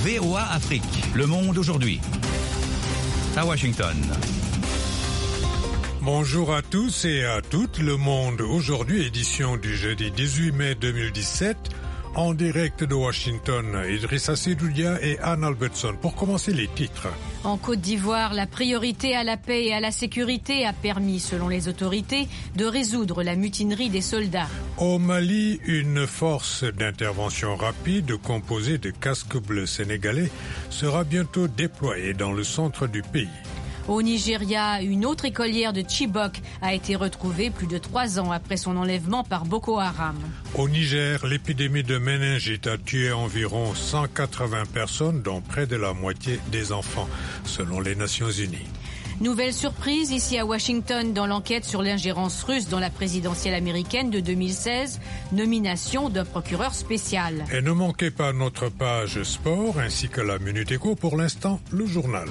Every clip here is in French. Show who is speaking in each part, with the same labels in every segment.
Speaker 1: VOA Afrique, le monde aujourd'hui. À Washington.
Speaker 2: Bonjour à tous et à toutes, le monde aujourd'hui, édition du jeudi 18 mai 2017, en direct de Washington, Idrissa Sedoudia et Anne Albertson. Pour commencer, les titres.
Speaker 3: En Côte d'Ivoire, la priorité à la paix et à la sécurité a permis, selon les autorités, de résoudre la mutinerie des soldats.
Speaker 2: Au Mali, une force d'intervention rapide composée de casques bleus sénégalais sera bientôt déployée dans le centre du pays.
Speaker 3: Au Nigeria, une autre écolière de Chibok a été retrouvée plus de 3 ans après son enlèvement par Boko Haram.
Speaker 2: Au Niger, l'épidémie de méningite a tué environ 180 personnes, dont près de la moitié des enfants, selon les Nations Unies.
Speaker 3: Nouvelle surprise ici à Washington dans l'enquête sur l'ingérence russe dans la présidentielle américaine de 2016, nomination d'un procureur spécial.
Speaker 2: Et ne manquez pas notre page sport ainsi que la Minute Éco. Pour l'instant, le journal.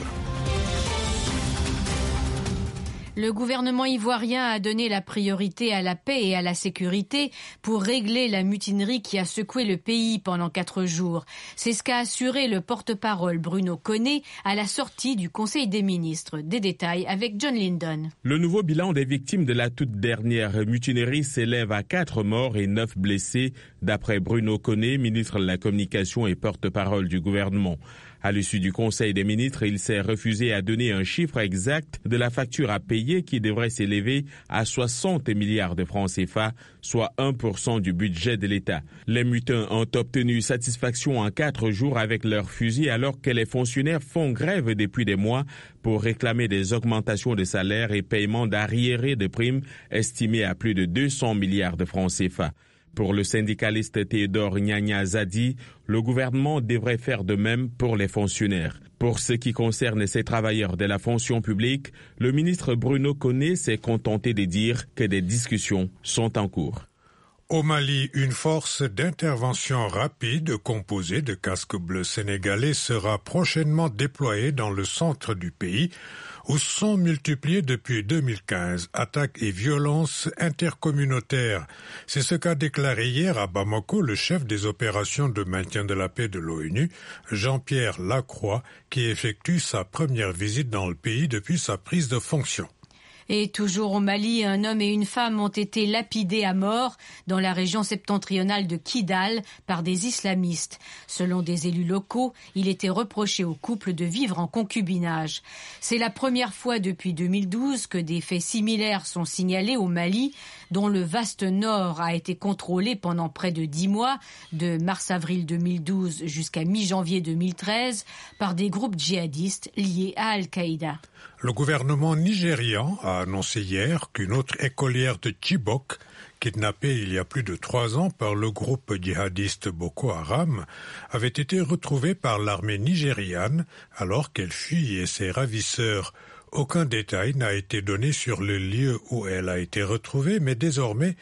Speaker 3: Le gouvernement ivoirien a donné la priorité à la paix et à la sécurité pour régler la mutinerie qui a secoué le pays pendant 4 jours. C'est ce qu'a assuré le porte-parole Bruno Koné à la sortie du Conseil des ministres. Des détails avec John Lyndon.
Speaker 4: Le nouveau bilan des victimes de la toute dernière mutinerie s'élève à 4 morts et 9 blessés, d'après Bruno Koné, ministre de la Communication et porte-parole du gouvernement. À l'issue du Conseil des ministres, il s'est refusé à donner un chiffre exact de la facture à payer qui devrait s'élever à 60 milliards de francs CFA, soit 1% du budget de l'État. Les mutins ont obtenu satisfaction en 4 jours avec leurs fusils alors que les fonctionnaires font grève depuis des mois pour réclamer des augmentations de salaire et paiement d'arriérés de primes estimés à plus de 200 milliards de francs CFA. Pour le syndicaliste Théodore Nyanya Zadi, le gouvernement devrait faire de même pour les fonctionnaires. Pour ce qui concerne ces travailleurs de la fonction publique, le ministre Bruno Koné s'est contenté de dire que des discussions sont en cours.
Speaker 2: Au Mali, une force d'intervention rapide composée de casques bleus sénégalais sera prochainement déployée dans le centre du pays, où sont multipliées depuis 2015 attaques et violences intercommunautaires. C'est ce qu'a déclaré hier à Bamako le chef des opérations de maintien de la paix de l'ONU, Jean-Pierre Lacroix, qui effectue sa première visite dans le pays depuis sa prise de fonction.
Speaker 3: Et toujours au Mali, un homme et une femme ont été lapidés à mort dans la région septentrionale de Kidal par des islamistes. Selon des élus locaux, il était reproché au couple de vivre en concubinage. C'est la première fois depuis 2012 que des faits similaires sont signalés au Mali, dont le vaste nord a été contrôlé pendant près de 10 mois, de mars-avril 2012 jusqu'à mi-janvier 2013, par des groupes djihadistes liés à Al-Qaïda.
Speaker 2: Le gouvernement nigérian a annoncé hier qu'une autre écolière de Chibok, kidnappée il y a plus de 3 ans par le groupe djihadiste Boko Haram, avait été retrouvée par l'armée nigériane alors qu'elle fuyait ses ravisseurs. Aucun détail n'a été donné sur le lieu où elle a été retrouvée, mais désormais,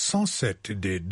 Speaker 2: 107 des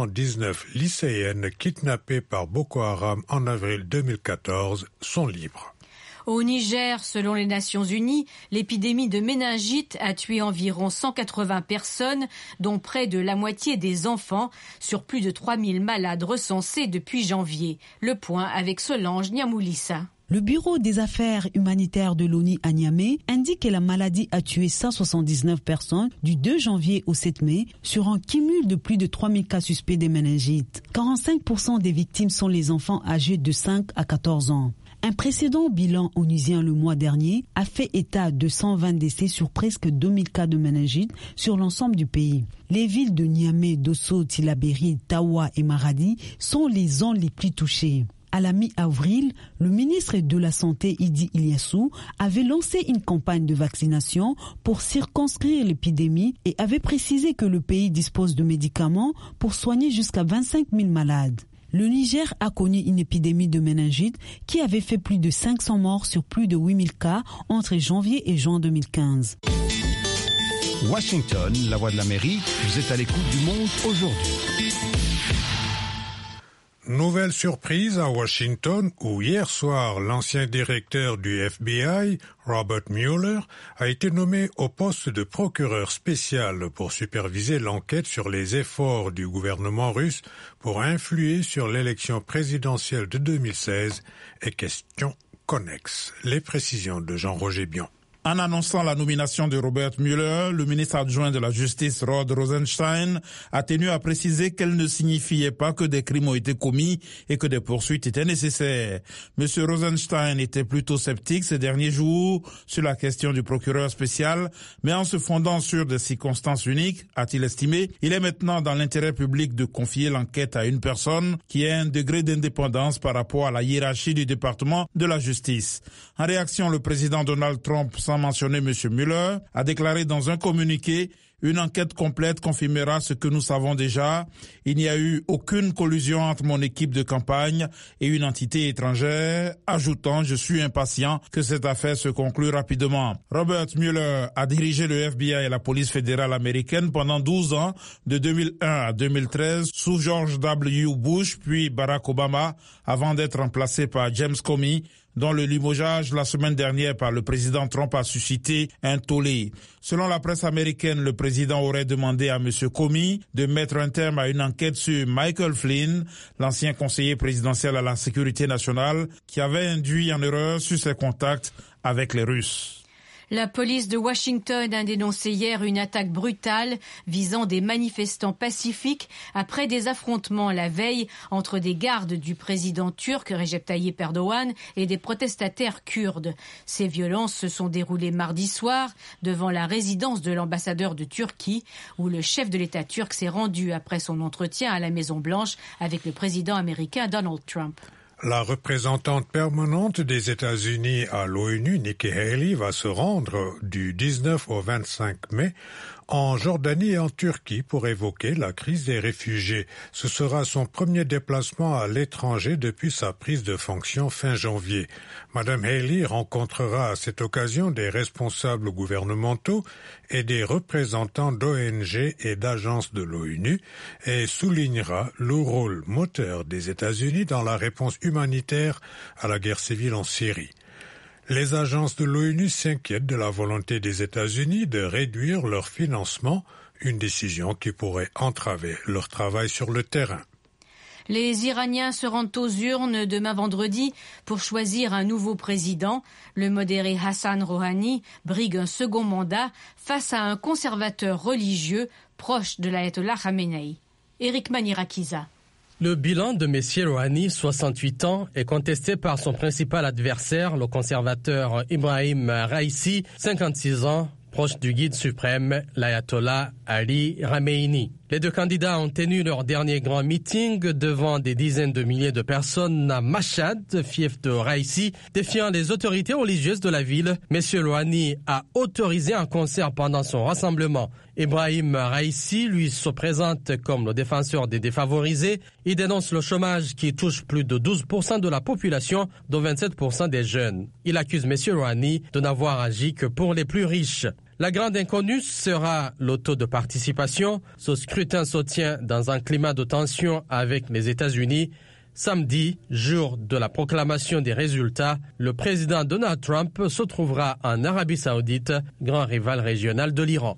Speaker 2: 219 lycéennes kidnappées par Boko Haram en avril 2014 sont libres.
Speaker 3: Au Niger, selon les Nations Unies, l'épidémie de méningite a tué environ 180 personnes, dont près de la moitié des enfants, sur plus de 3000 malades recensés depuis janvier. Le point avec Solange Niamoulissa.
Speaker 5: Le Bureau des affaires humanitaires de l'ONU à Niamey indique que la maladie a tué 179 personnes du 2 janvier au 7 mai sur un cumul de plus de 3000 cas suspects de méningite. 45% des victimes sont les enfants âgés de 5 à 14 ans. Un précédent bilan onusien le mois dernier a fait état de 120 décès sur presque 2000 cas de méningite sur l'ensemble du pays. Les villes de Niamey, Dosso, Tillabéri, Tawa et Maradi sont les zones les plus touchées. À la mi-avril, le ministre de la Santé, Idi Ilyassou, avait lancé une campagne de vaccination pour circonscrire l'épidémie et avait précisé que le pays dispose de médicaments pour soigner jusqu'à 25 000 malades. Le Niger a connu une épidémie de méningite qui avait fait plus de 500 morts sur plus de 8000 cas entre janvier et juin 2015.
Speaker 1: Washington, la voix de l'Amérique, vous êtes à l'écoute du monde aujourd'hui.
Speaker 2: Nouvelle surprise à Washington où hier soir l'ancien directeur du FBI, Robert Mueller, a été nommé au poste de procureur spécial pour superviser l'enquête sur les efforts du gouvernement russe pour influer sur l'élection présidentielle de 2016 et questions connexes. Les précisions de Jean-Roger Bion.
Speaker 6: En annonçant la nomination de Robert Mueller, le ministre adjoint de la Justice Rod Rosenstein a tenu à préciser qu'elle ne signifiait pas que des crimes ont été commis et que des poursuites étaient nécessaires. Monsieur Rosenstein était plutôt sceptique ces derniers jours sur la question du procureur spécial, mais en se fondant sur des circonstances uniques, a-t-il estimé, il est maintenant dans l'intérêt public de confier l'enquête à une personne qui ait un degré d'indépendance par rapport à la hiérarchie du département de la justice. En réaction, le président Donald Trump, sans mentionner M. Mueller, a déclaré dans un communiqué « Une enquête complète confirmera ce que nous savons déjà. Il n'y a eu aucune collusion entre mon équipe de campagne et une entité étrangère, ajoutant « Je suis impatient que cette affaire se conclue rapidement ». Robert Mueller a dirigé le FBI et la police fédérale américaine pendant 12 ans, de 2001 à 2013, sous George W. Bush puis Barack Obama, avant d'être remplacé par James Comey, dont le limogeage la semaine dernière par le président Trump a suscité un tollé. Selon la presse américaine, le président aurait demandé à M. Comey de mettre un terme à une enquête sur Michael Flynn, l'ancien conseiller présidentiel à la sécurité nationale, qui avait induit en erreur sur ses contacts avec les Russes.
Speaker 3: La police de Washington a dénoncé hier une attaque brutale visant des manifestants pacifiques après des affrontements la veille entre des gardes du président turc Recep Tayyip Erdogan et des protestataires kurdes. Ces violences se sont déroulées mardi soir devant la résidence de l'ambassadeur de Turquie où le chef de l'État turc s'est rendu après son entretien à la Maison-Blanche avec le président américain Donald Trump.
Speaker 2: La représentante permanente des États-Unis à l'ONU, Nikki Haley, va se rendre du 19 au 25 mai en Jordanie et en Turquie pour évoquer la crise des réfugiés. Ce sera son premier déplacement à l'étranger depuis sa prise de fonction fin janvier. Madame Haley rencontrera à cette occasion des responsables gouvernementaux et des représentants d'ONG et d'agences de l'ONU et soulignera le rôle moteur des États-Unis dans la réponse humanitaire à la guerre civile en Syrie. Les agences de l'ONU s'inquiètent de la volonté des États-Unis de réduire leur financement, une décision qui pourrait entraver leur travail sur le terrain.
Speaker 3: Les Iraniens se rendent aux urnes demain vendredi pour choisir un nouveau président. Le modéré Hassan Rouhani brigue un second mandat face à un conservateur religieux proche de l'ayatollah Khamenei. Éric Manirakiza.
Speaker 7: Le bilan de M. Rouhani, 68 ans, est contesté par son principal adversaire, le conservateur Ibrahim Raïssi, 56 ans, proche du guide suprême, l'ayatollah Ali Khamenei. Les deux candidats ont tenu leur dernier grand meeting devant des dizaines de milliers de personnes à Mashhad, fief de Raïssi, défiant les autorités religieuses de la ville. M. Rouhani a autorisé un concert pendant son rassemblement. Ibrahim Raïssi, lui, se présente comme le défenseur des défavorisés. Il dénonce le chômage qui touche plus de 12% de la population, dont 27% des jeunes. Il accuse M. Rouhani de n'avoir agi que pour les plus riches. La grande inconnue sera le taux de participation. Ce scrutin se tient dans un climat de tension avec les États-Unis. Samedi, jour de la proclamation des résultats, le président Donald Trump se trouvera en Arabie Saoudite, grand rival régional de l'Iran.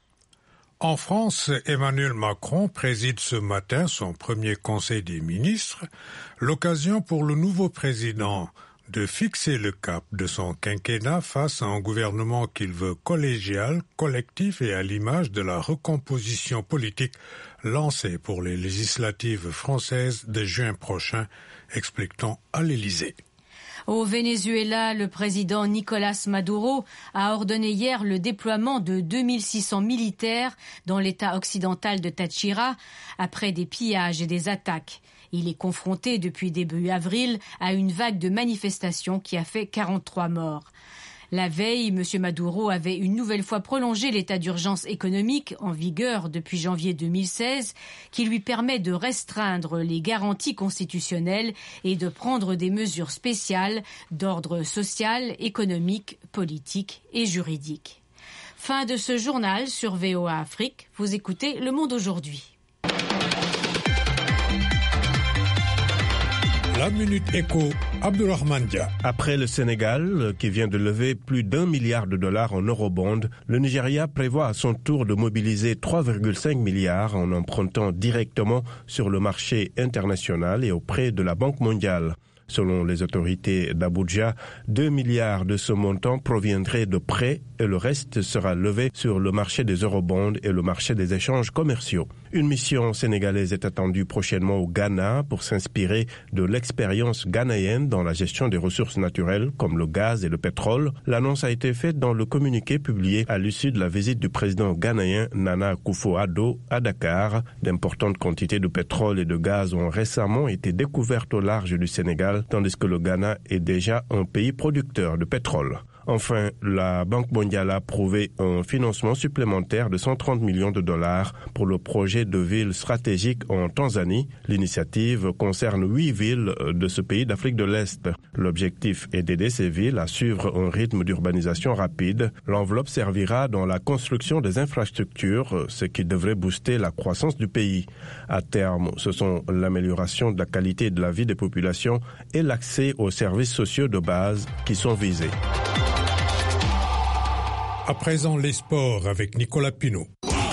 Speaker 2: En France, Emmanuel Macron préside ce matin son premier conseil des ministres, l'occasion pour le nouveau président de fixer le cap de son quinquennat face à un gouvernement qu'il veut collégial, collectif et à l'image de la recomposition politique lancée pour les législatives françaises de juin prochain, explique-t-on à l'Élysée.
Speaker 3: Au Venezuela, le président Nicolás Maduro a ordonné hier le déploiement de 2600 militaires dans l'État occidental de Táchira après des pillages et des attaques. Il est confronté depuis début avril à une vague de manifestations qui a fait 43 morts. La veille, M. Maduro avait une nouvelle fois prolongé l'état d'urgence économique en vigueur depuis janvier 2016, qui lui permet de restreindre les garanties constitutionnelles et de prendre des mesures spéciales d'ordre social, économique, politique et juridique. Fin de ce journal sur VOA Afrique. Vous écoutez Le Monde aujourd'hui.
Speaker 2: La Minute Éco, Abdourahmane Dia.
Speaker 8: Après le Sénégal, qui vient de lever plus d'$1 milliard en eurobonds, le Nigeria prévoit à son tour de mobiliser 3,5 milliards en empruntant directement sur le marché international et auprès de la Banque mondiale. Selon les autorités d'Abuja, 2 milliards de ce montant proviendraient de prêts et le reste sera levé sur le marché des eurobonds et le marché des échanges commerciaux. Une mission sénégalaise est attendue prochainement au Ghana pour s'inspirer de l'expérience ghanéenne dans la gestion des ressources naturelles comme le gaz et le pétrole. L'annonce a été faite dans le communiqué publié à l'issue de la visite du président ghanéen Nana Akufo-Addo à Dakar. D'importantes quantités de pétrole et de gaz ont récemment été découvertes au large du Sénégal, tandis que le Ghana est déjà un pays producteur de pétrole. Enfin, la Banque mondiale a approuvé un financement supplémentaire de $130 millions pour le projet de ville stratégique en Tanzanie. L'initiative concerne 8 villes de ce pays d'Afrique de l'Est. L'objectif est d'aider ces villes à suivre un rythme d'urbanisation rapide. L'enveloppe servira dans la construction des infrastructures, ce qui devrait booster la croissance du pays. À terme, ce sont l'amélioration de la qualité de la vie des populations et l'accès aux services sociaux de base qui sont visés.
Speaker 2: À présent, les sports avec Nicolas Pinault.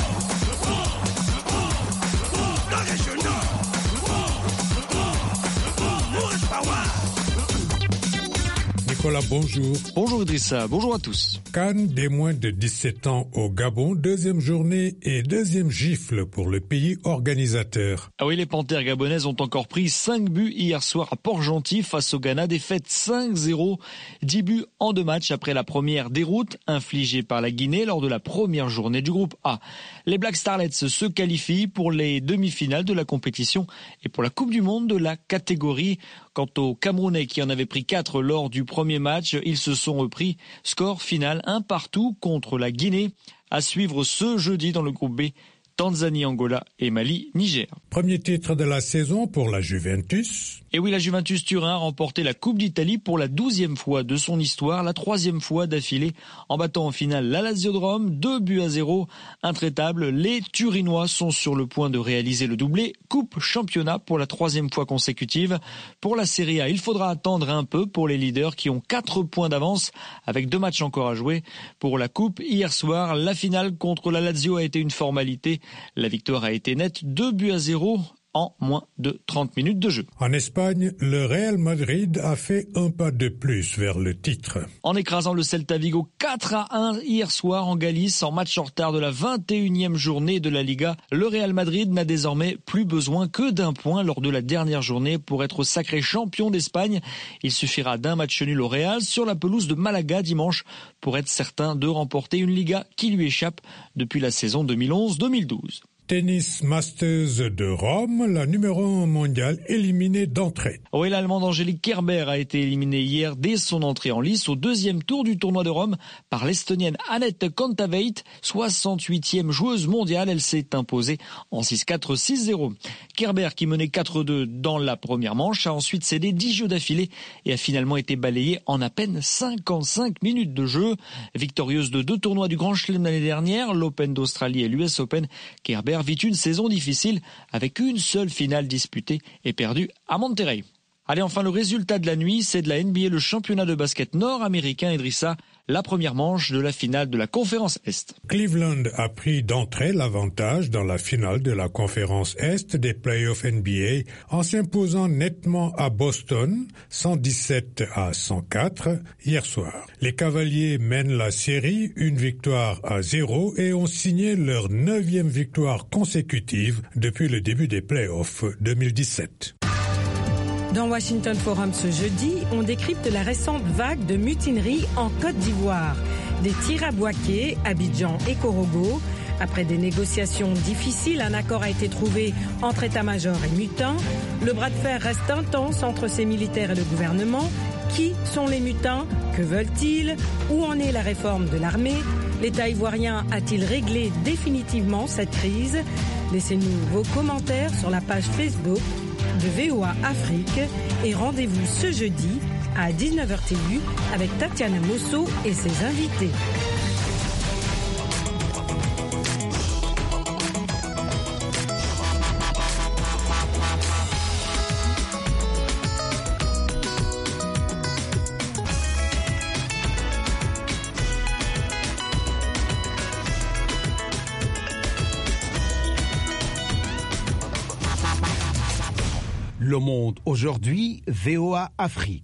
Speaker 2: Nicolas, bonjour.
Speaker 9: Bonjour Idrissa, bonjour à tous.
Speaker 2: CAN des moins de 17 ans au Gabon, deuxième journée et deuxième gifle pour le pays organisateur.
Speaker 9: Ah oui, les Panthères gabonaises ont encore pris 5 buts hier soir à Port-Gentil face au Ghana, défaite 5-0, 10 buts en 2 matchs après la première déroute infligée par la Guinée lors de la première journée du groupe A. Les Black Starlets se qualifient pour les demi-finales de la compétition et pour la Coupe du Monde de la catégorie. Quant aux Camerounais qui en avaient pris 4 lors du premier match, ils se sont repris. Score final 1-1 contre la Guinée. À suivre ce jeudi dans le groupe B, Tanzanie, Angola et Mali, Niger.
Speaker 2: Premier titre de la saison pour la Juventus.
Speaker 9: Et oui, la Juventus Turin a remporté la Coupe d'Italie pour la 12e fois de son histoire, la 3e fois d'affilée, en battant en finale la Lazio de Rome, 2-0. Intraitables, les Turinois sont sur le point de réaliser le doublé Coupe Championnat pour la 3e fois consécutive. Pour la Serie A, il faudra attendre un peu pour les leaders qui ont 4 points d'avance avec 2 matchs encore à jouer. Pour la Coupe, hier soir, la finale contre la Lazio a été une formalité. La victoire a été nette, 2-0 en moins de 30 minutes de jeu.
Speaker 2: En Espagne, le Real Madrid a fait un pas de plus vers le titre.
Speaker 9: En écrasant le Celta Vigo 4-1 hier soir en Galice, en match en retard de la 21e journée de la Liga, le Real Madrid n'a désormais plus besoin que d'un point lors de la dernière journée pour être sacré champion d'Espagne. Il suffira d'un match nul au Real sur la pelouse de Malaga dimanche pour être certain de remporter une Liga qui lui échappe depuis la saison 2011-2012.
Speaker 2: Tennis Masters de Rome, la numéro 1 mondiale éliminée d'entrée.
Speaker 9: Oui, l'Allemande Angélique Kerber a été éliminée hier dès son entrée en lice au 2e tour du tournoi de Rome par l'Estonienne Anett Kontaveit, 68e joueuse mondiale. Elle s'est imposée en 6-4, 6-0. Kerber, qui menait 4-2 dans la première manche, a ensuite cédé 10 jeux d'affilée et a finalement été balayée en à peine 55 minutes de jeu. Victorieuse de 2 tournois du Grand Chelem l'année dernière, l'Open d'Australie et l'US Open, Kerber vit une saison difficile avec une seule finale disputée et perdue à Monterrey. Allez, enfin, le résultat de la nuit, c'est de la NBA, le championnat de basket nord-américain, Idrissa, la première manche de la finale de la conférence Est.
Speaker 2: Cleveland a pris d'entrée l'avantage dans la finale de la conférence Est des playoffs NBA en s'imposant nettement à Boston 117-104 hier soir. Les Cavaliers mènent la série, 1-0 et ont signé leur 9e victoire consécutive depuis le début des playoffs 2017.
Speaker 10: Dans Washington Forum ce jeudi, on décrypte la récente vague de mutinerie en Côte d'Ivoire. Des tirs à Bouaké, Abidjan et Korogo. Après des négociations difficiles, un accord a été trouvé entre état-major et mutins. Le bras de fer reste intense entre ces militaires et le gouvernement. Qui sont les mutins? Que veulent-ils? Où en est la réforme de l'armée? L'État ivoirien a-t-il réglé définitivement cette crise? Laissez-nous vos commentaires sur la page Facebook de VOA Afrique et rendez-vous ce jeudi à 19h TU avec Tatiana Mosso et ses invités.
Speaker 11: Le Monde aujourd'hui, VOA Afrique.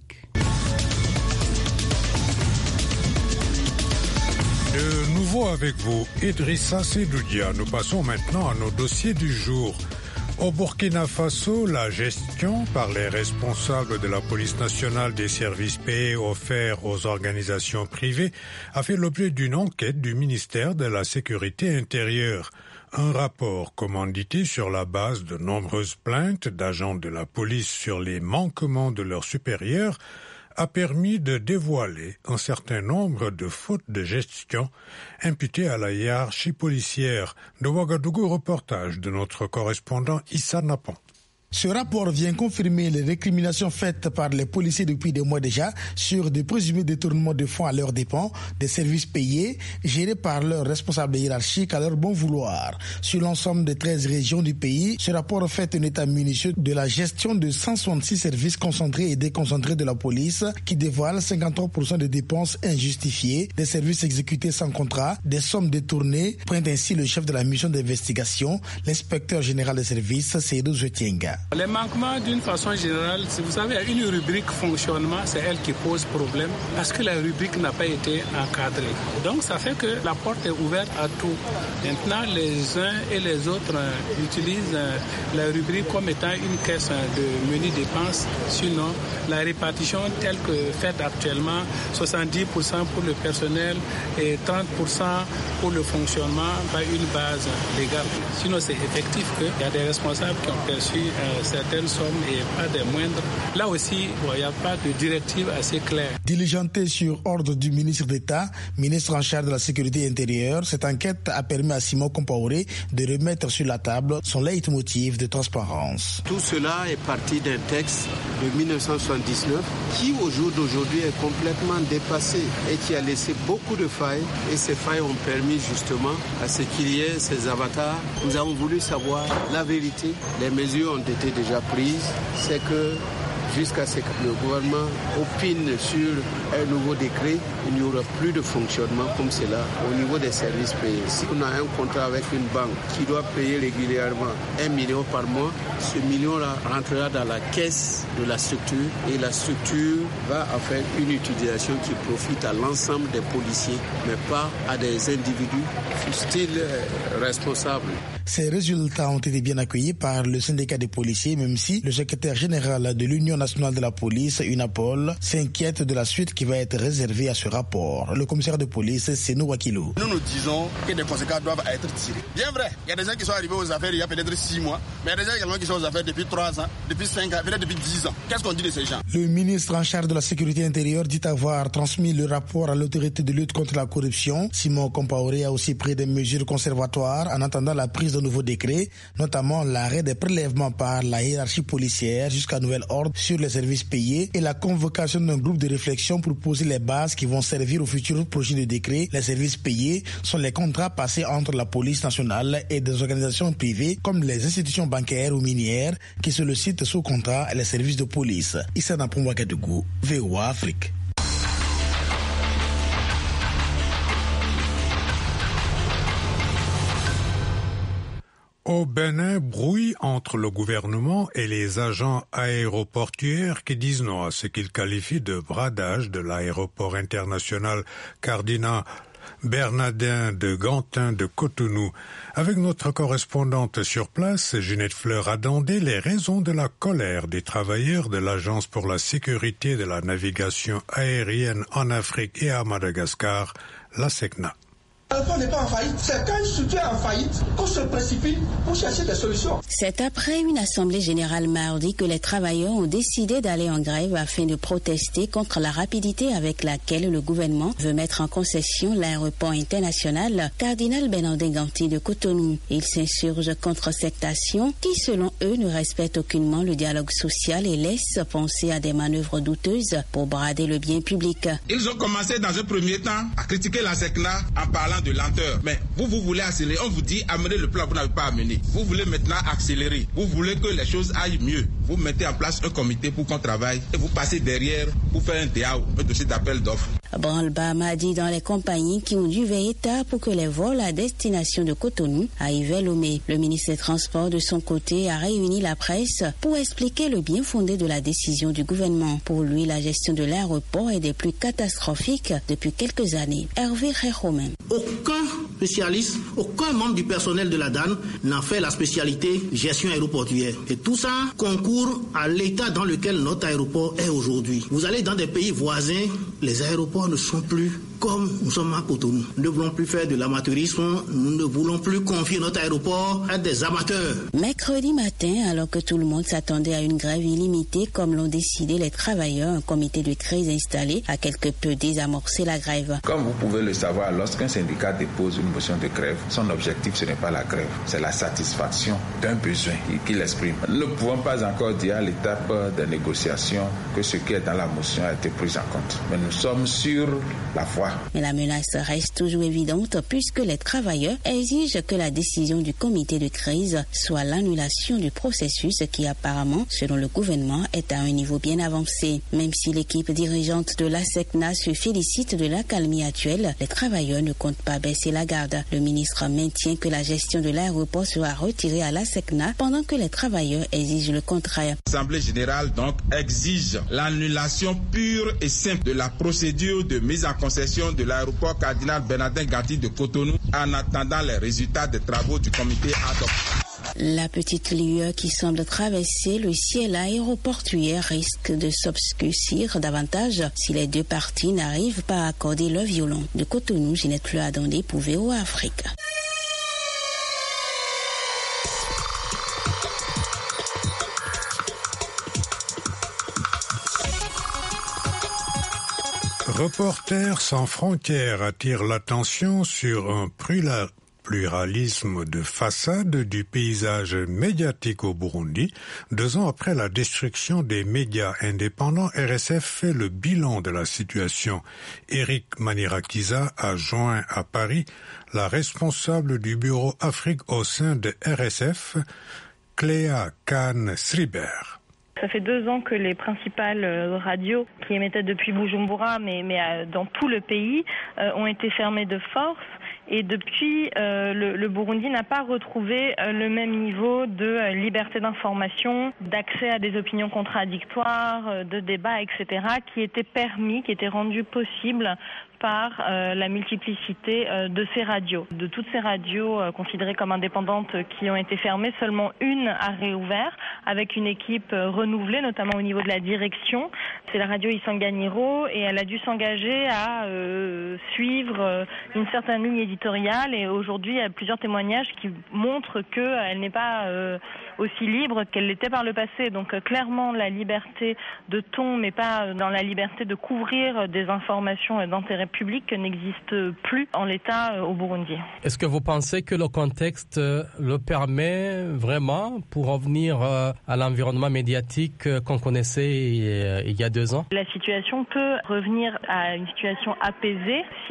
Speaker 2: De nouveau avec vous, Idrissa Sedoudia. Nous passons maintenant à nos dossiers du jour. Au Burkina Faso, la gestion par les responsables de la police nationale des services payés offerts aux organisations privées a fait l'objet d'une enquête du ministère de la Sécurité intérieure. Un rapport commandité sur la base de nombreuses plaintes d'agents de la police sur les manquements de leurs supérieurs a permis de dévoiler un certain nombre de fautes de gestion imputées à la hiérarchie policière. De Ouagadougou, reportage de notre correspondant Issa Napan.
Speaker 12: Ce rapport vient confirmer les récriminations faites par les policiers depuis des mois déjà sur de présumés détournements de fonds à leurs dépens, des services payés, gérés par leurs responsables hiérarchiques à leur bon vouloir. Sur l'ensemble des 13 régions du pays, ce rapport fait un état minutieux de la gestion de 166 services concentrés et déconcentrés de la police qui dévoile 53% de dépenses injustifiées, des services exécutés sans contrat, des sommes détournées, pointe ainsi le chef de la mission d'investigation, l'inspecteur général des services, Seydou Zetienga.
Speaker 13: Les manquements, d'une façon générale, si vous savez, une rubrique fonctionnement, c'est elle qui pose problème parce que la rubrique n'a pas été encadrée. Donc ça fait que la porte est ouverte à tout. Maintenant, les uns et les autres utilisent la rubrique comme étant une caisse de menu dépenses. Sinon, la répartition telle que faite actuellement, 70% pour le personnel et 30% pour le fonctionnement, pas une base légale. Sinon, c'est effectif qu'il y a des responsables qui ont perçu certaines sommes et pas des moindres. Là aussi, il n'y a pas de directive assez claire.
Speaker 12: Diligentée sur ordre du ministre d'État, ministre en charge de la sécurité intérieure, cette enquête a permis à Simon Compaoré de remettre sur la table son leitmotiv de transparence.
Speaker 14: Tout cela est parti d'un texte de 1979 qui, au jour d'aujourd'hui, est complètement dépassé et qui a laissé beaucoup de failles. Et ces failles ont permis justement à ce qu'il y ait ces avatars. Nous avons voulu savoir la vérité. Les mesures ont été déjà prises. C'est que jusqu'à ce que le gouvernement opine sur un nouveau décret, il n'y aura plus de fonctionnement comme cela au niveau des services payés. Si on a un contrat avec une banque qui doit payer régulièrement 1 million par mois, ce million-là rentrera dans la caisse de la structure et la structure va en faire une utilisation qui profite à l'ensemble des policiers, mais pas à des individus, fussent-ils responsables.
Speaker 12: Ces résultats ont été bien accueillis par le syndicat des policiers, même si le secrétaire général de l'Union nationale de la police, UNAPOL, s'inquiète de la suite qui va être réservée à ce rapport. Le commissaire de police, Senou Wakilou.
Speaker 15: Nous disons que des conséquences doivent être tirées. Bien vrai, il y a des gens qui sont arrivés aux affaires il y a peut-être 6 mois, mais il y a des gens également qui sont aux affaires depuis 3 ans, depuis 5 ans, peut-être depuis 10 ans. Qu'est-ce qu'on dit de ces gens?
Speaker 12: Le ministre en charge de la sécurité intérieure dit avoir transmis le rapport à l'autorité de lutte contre la corruption. Simon Compaoré a aussi pris des mesures conservatoires en attendant la prise de nouveaux décrets, notamment l'arrêt des prélèvements par la hiérarchie policière jusqu'à nouvel ordre sur les services payés et la convocation d'un groupe de réflexion pour poser les bases qui vont servir au futur projet de décret. Les services payés sont les contrats passés entre la police nationale et des organisations privées comme les institutions bancaires ou minières qui sollicitent sous contrat les services de police. Issa Napan Ouagadougou, VOA Afrique.
Speaker 2: Au Bénin, brouille entre le gouvernement et les agents aéroportuaires qui disent non à ce qu'ils qualifient de bradage de l'aéroport international Cardinal Bernardin de Gantin de Cotonou. Avec notre correspondante sur place, Ginette Fleur a demandé les raisons de la colère des travailleurs de l'Agence pour la sécurité de la navigation aérienne en Afrique et à Madagascar, la SECNA.
Speaker 16: L'aéroport n'est pas en faillite. C'est quand une structure est en faillite qu'on se précipite pour chercher des solutions.
Speaker 17: C'est après une assemblée générale mardi que les travailleurs ont décidé d'aller en grève afin de protester contre la rapidité avec laquelle le gouvernement veut mettre en concession l'aéroport international Cardinal Bernardin Gantin de Cotonou. Ils s'insurgent contre cette action qui, selon eux, ne respecte aucunement le dialogue social et laisse penser à des manœuvres douteuses pour brader le bien public.
Speaker 18: Ils ont commencé dans un premier temps à critiquer la SECNA en parlant de lenteur. Mais vous voulez accélérer, on vous dit amenez le plan, vous n'avez pas amené. Vous voulez maintenant accélérer. Vous voulez que les choses aillent mieux. Vous mettez en place un comité pour qu'on travaille et vous passez derrière pour faire un DAO, un dossier d'appel d'offres.
Speaker 17: Branle-bas mardi dans les compagnies qui ont dû veiller tard pour que les vols à destination de Cotonou arrivent à Lomé. Le ministre des Transports, de son côté, a réuni la presse pour expliquer le bien fondé de la décision du gouvernement. Pour lui, la gestion de l'aéroport est des plus catastrophiques depuis quelques années. Hervé Réhomen.
Speaker 19: Aucun spécialiste, aucun membre du personnel de la DAN n'a fait la spécialité gestion aéroportuaire. Et tout ça concourt à l'état dans lequel notre aéroport est aujourd'hui. Vous allez dans des pays voisins, les aéroports ne sont plus comme nous sommes à Cotonou. Nous ne voulons plus faire de l'amateurisme, nous ne voulons plus confier notre aéroport à des amateurs.
Speaker 17: Mercredi matin, alors que tout le monde s'attendait à une grève illimitée, comme l'ont décidé les travailleurs, un comité de crise installé a quelque peu désamorcé la grève.
Speaker 18: Comme vous pouvez le savoir, lorsqu'un syndicat dépose une motion de grève, son objectif ce n'est pas la grève, c'est la satisfaction d'un besoin qu'il exprime. Nous ne pouvons pas encore dire à l'étape des négociations que ce qui est dans la motion a été pris en compte. Mais nous sommes sur la voie.
Speaker 17: Mais la menace reste toujours évidente puisque les travailleurs exigent que la décision du comité de crise soit l'annulation du processus qui apparemment, selon le gouvernement, est à un niveau bien avancé. Même si l'équipe dirigeante de l'ASECNA se félicite de l'accalmie actuelle, les travailleurs ne comptent pas baisser la garde. Le ministre maintient que la gestion de l'aéroport sera retirée à l'ASECNA pendant que les travailleurs exigent le contraire.
Speaker 18: L'Assemblée générale donc exige l'annulation pure et simple de la procédure de mise en concession de l'aéroport Cardinal Bernardin Gatti de Cotonou en attendant les résultats des travaux du comité ad hoc.
Speaker 17: La petite lueur qui semble traverser le ciel aéroportuaire risque de s'obscurcir davantage si les deux parties n'arrivent pas à accorder leur violon. De Cotonou, Ginette Leadondé pour VOA Afrique.
Speaker 2: Reporters sans frontières attire l'attention sur un pluralisme de façade du paysage médiatique au Burundi. 2 ans après la destruction des médias indépendants, RSF fait le bilan de la situation. Eric Manirakiza a joint à Paris la responsable du bureau Afrique au sein de RSF, Cléa Khan-Sriber.
Speaker 20: Ça fait 2 ans que les principales radios qui émettaient depuis Bujumbura, mais dans tout le pays, ont été fermées de force. Et depuis, le Burundi n'a pas retrouvé le même niveau de liberté d'information, d'accès à des opinions contradictoires, de débats, etc., qui était permis, qui était rendu possible par la multiplicité de ces radios. De toutes ces radios considérées comme indépendantes qui ont été fermées, seulement une a réouvert avec une équipe renouvelée, notamment au niveau de la direction. C'est la radio Isanganiro et elle a dû s'engager à suivre une certaine ligne éditoriale et aujourd'hui il y a plusieurs témoignages qui montrent qu'elle n'est pas aussi libre qu'elle l'était par le passé. Donc clairement la liberté de ton mais pas dans la liberté de couvrir des informations d'intérêt public n'existe plus en l'état au Burundi.
Speaker 7: Est-ce que vous pensez que le contexte le permet vraiment pour revenir à l'environnement médiatique qu'on connaissait il y a 2 ans?
Speaker 20: La situation peut revenir à une situation apaisée si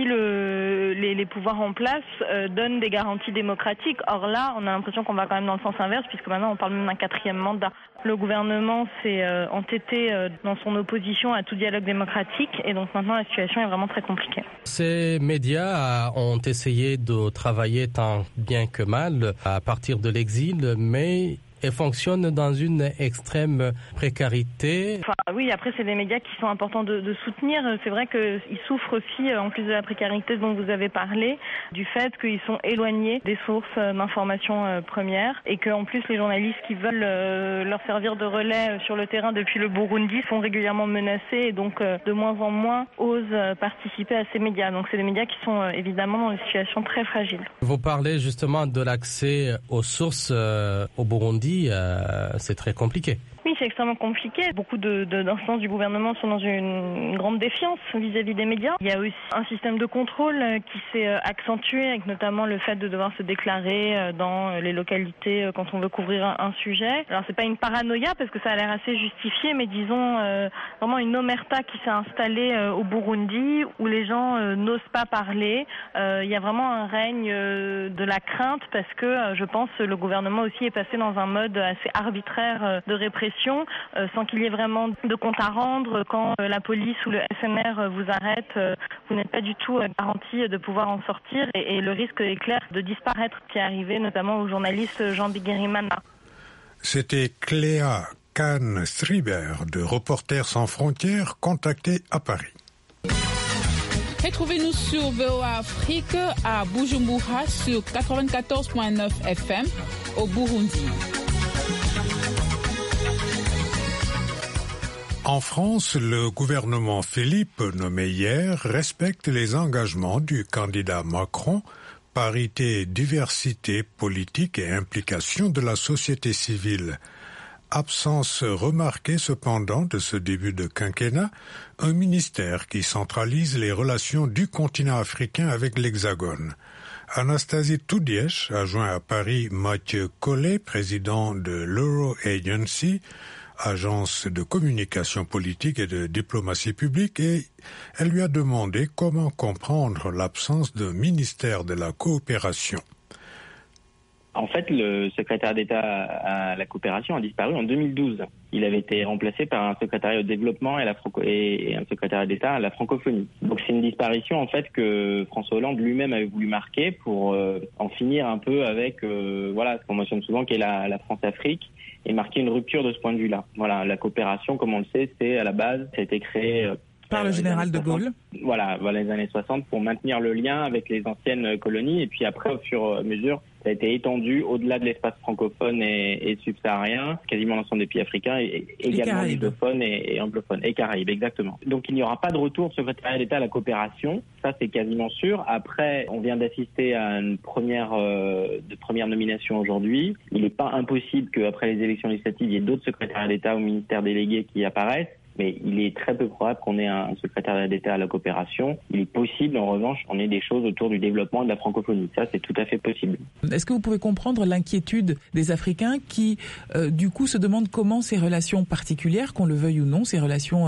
Speaker 20: les pouvoirs en place donnent des garanties démocratiques. Or là, on a l'impression qu'on va quand même dans le sens inverse puisque maintenant on parle même d'un 4e mandat. Le gouvernement s'est entêté dans son opposition à tout dialogue démocratique et donc maintenant la situation est vraiment très compliquée.
Speaker 7: Ces médias ont essayé de travailler tant bien que mal à partir de l'exil, mais et fonctionnent dans une extrême précarité.
Speaker 20: Enfin, oui, après c'est des médias qui sont importants de soutenir. C'est vrai qu'ils souffrent aussi, en plus de la précarité dont vous avez parlé, du fait qu'ils sont éloignés des sources d'information premières et qu'en plus les journalistes qui veulent leur servir de relais sur le terrain depuis le Burundi sont régulièrement menacés et donc de moins en moins osent participer à ces médias. Donc c'est des médias qui sont évidemment dans une situation très fragile.
Speaker 7: Vous parlez justement de l'accès aux sources au Burundi. C'est très compliqué.
Speaker 20: Oui, c'est extrêmement compliqué. Beaucoup d'instances du gouvernement sont dans une grande défiance vis-à-vis des médias. Il y a aussi un système de contrôle qui s'est accentué avec notamment le fait de devoir se déclarer dans les localités quand on veut couvrir un sujet. Alors c'est pas une paranoïa parce que ça a l'air assez justifié, mais disons vraiment une omerta qui s'est installée au Burundi où les gens n'osent pas parler. Il y a vraiment un règne de la crainte parce que je pense le gouvernement aussi est passé dans un mode assez arbitraire de répression circulation sans qu'il y ait vraiment de compte à rendre. Quand la police ou le SMR vous arrête, vous n'êtes pas du tout garanti de pouvoir en sortir et le risque est clair de disparaître, qui est arrivé notamment au journaliste Jean Bigirimana.
Speaker 2: C'était Cléa Kahn-Striber de Reporters sans frontières contactée à Paris.
Speaker 21: Retrouvez-nous sur VOA Afrique à Bujumbura sur 94.9 FM au Burundi.
Speaker 2: En France, le gouvernement Philippe, nommé hier, respecte les engagements du candidat Macron, parité, diversité politique et implication de la société civile. Absence remarquée cependant de ce début de quinquennat, un ministère qui centralise les relations du continent africain avec l'Hexagone. Anastasie Toudièche a joint à Paris Mathieu Collet, président de l'Euro Agency, agence de communication politique et de diplomatie publique, et elle lui a demandé comment comprendre l'absence d'un ministère de la coopération.
Speaker 22: En fait, le secrétaire d'État à la coopération a disparu en 2012. Il avait été remplacé par un secrétariat au développement et un secrétariat d'État à la francophonie. Donc c'est une disparition en fait que François Hollande lui-même avait voulu marquer pour en finir un peu avec ce qu'on mentionne souvent qui est la France-Afrique et marquer une rupture de ce point de vue-là. Voilà, la coopération, comme on le sait, c'est à la base, ça a été créé
Speaker 21: par le général de Gaulle.
Speaker 22: Voilà, les années 60 pour maintenir le lien avec les anciennes colonies et puis après au fur et à mesure ça a été étendu au-delà de l'espace francophone et subsaharien, quasiment l'ensemble des pays africains, et également lusophones et anglophones, et Caraïbes, exactement. Donc il n'y aura pas de retour au secrétariat d'État à la coopération, ça c'est quasiment sûr. Après, on vient d'assister à une première nomination aujourd'hui. Il n'est pas impossible qu'après les élections législatives, il y ait d'autres secrétariats d'État ou ministères délégués qui apparaissent. Mais il est très peu probable qu'on ait un secrétariat d'État à la coopération. Il est possible, en revanche, qu'on ait des choses autour du développement et de la francophonie. Ça, c'est tout à fait possible.
Speaker 21: Est-ce que vous pouvez comprendre l'inquiétude des Africains qui, du coup, se demandent comment ces relations particulières, qu'on le veuille ou non, ces relations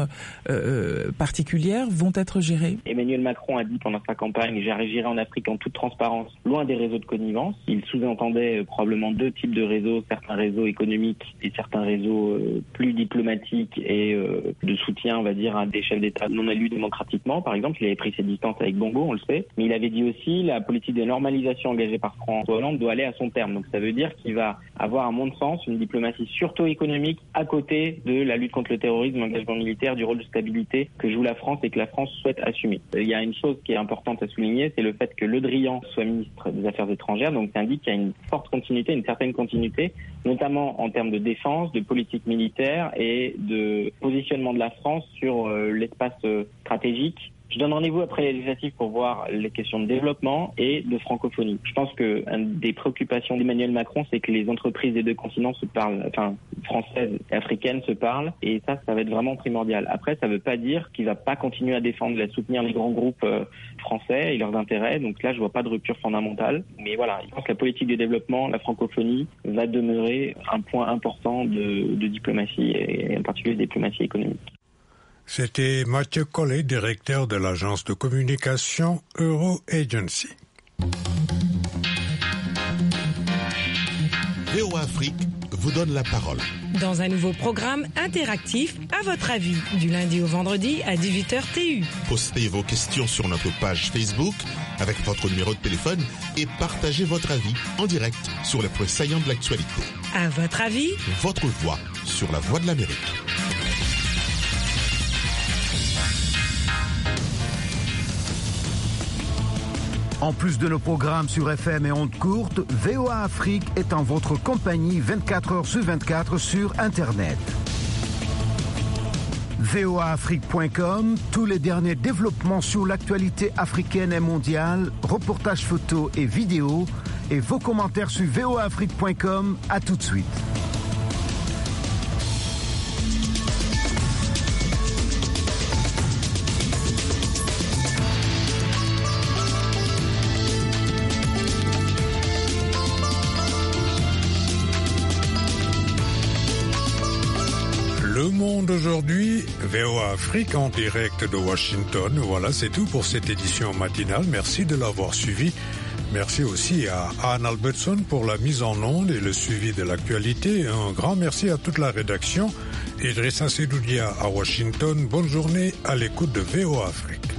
Speaker 21: particulières vont être gérées?
Speaker 22: Emmanuel Macron a dit pendant sa campagne « J'irai en Afrique en toute transparence, loin des réseaux de connivence ». Il sous-entendait probablement deux types de réseaux, certains réseaux économiques et certains réseaux plus diplomatiques et de soutien, on va dire, à des chefs d'État non élus démocratiquement. Par exemple, il avait pris ses distances avec Bongo, on le sait. Mais il avait dit aussi la politique de normalisation engagée par François Hollande doit aller à son terme. Donc ça veut dire qu'il va avoir, à mon sens, une diplomatie surtout économique à côté de la lutte contre le terrorisme, l'engagement militaire, du rôle de stabilité que joue la France et que la France souhaite assumer. Il y a une chose qui est importante à souligner, c'est le fait que Le Drian soit ministre des Affaires étrangères. Donc ça indique qu'il y a une forte continuité, une certaine continuité, notamment en termes de défense, de politique militaire et de positionnement de la France sur l'espace stratégique. Je donne rendez-vous après les législatives pour voir les questions de développement et de francophonie. Je pense que une des préoccupations d'Emmanuel Macron, c'est que les entreprises des deux continents se parlent, enfin françaises et africaines se parlent, et ça va être vraiment primordial. Après, ça ne veut pas dire qu'il ne va pas continuer à défendre, à soutenir les grands groupes français et leurs intérêts. Donc là, je ne vois pas de rupture fondamentale. Mais voilà, je pense que la politique de développement, la francophonie, va demeurer un point important de diplomatie, et en particulier de diplomatie économique.
Speaker 2: C'était Mathieu Collet, directeur de l'agence de communication Euro Agency.
Speaker 23: VOA Afrique vous donne la parole.
Speaker 10: Dans un nouveau programme interactif, à votre avis, du lundi au vendredi à 18h TU.
Speaker 23: Postez vos questions sur notre page Facebook avec votre numéro de téléphone et partagez votre avis en direct sur les points saillants de l'actualité.
Speaker 10: À votre avis,
Speaker 23: votre voix sur la Voix de l'Amérique.
Speaker 11: En plus de nos programmes sur FM et ondes courtes, VOA Afrique est en votre compagnie 24 heures sur 24 sur Internet. voaafrique.com, tous les derniers développements sur l'actualité africaine et mondiale, reportages photos et vidéos, et vos commentaires sur voaafrique.com. À tout de suite.
Speaker 2: Le Monde aujourd'hui, VOA Afrique en direct de Washington. Voilà, c'est tout pour cette édition matinale. Merci de l'avoir suivi. Merci aussi à Anne Albertson pour la mise en onde et le suivi de l'actualité. Un grand merci à toute la rédaction. Idrissa Sedoudia à Washington. Bonne journée à l'écoute de VOA Afrique.